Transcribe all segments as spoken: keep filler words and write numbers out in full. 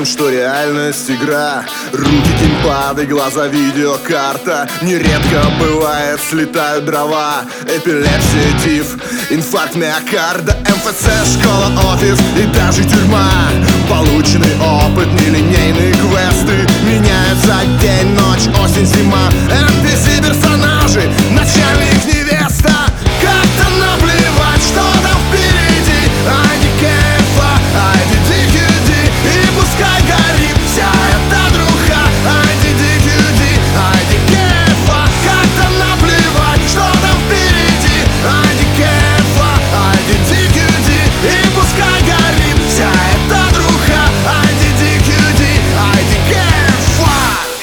кажем, что реальность игра. Руки геймпады, глаза видеокарта. Нередко бывает, слетают дрова. Эпилепсия, тиф, инфаркт миокарда. эм эф цэ, школа, офис и даже тюрьма. Полученный опыт, нелинейные квесты. Меняются день, ночь, осень, зима. эн пи си-персонажи, начальник, невеста. Как-то наплевать, что там впереди. Ай ди кэфа, ай ди ди кью ди. И пускай горит вся эта друха. Ай ди ди кью ди, ай ди кэфа. Как-то наплевать, что там впереди. Ай ди кэфа, ай ди ди кью ди. И пускай горит вся эта друха. Ай ди ди кью ди, ай ди кэфа.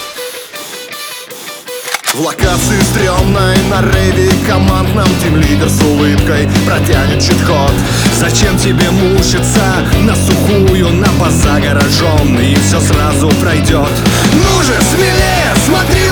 В локации стрёмной, на рейве командном тимлидер с улыбкой протянет чит-код. Зачем тебе мучиться на сухую, на база гаражом, и все сразу пройдет. Ну же, смелее, смотри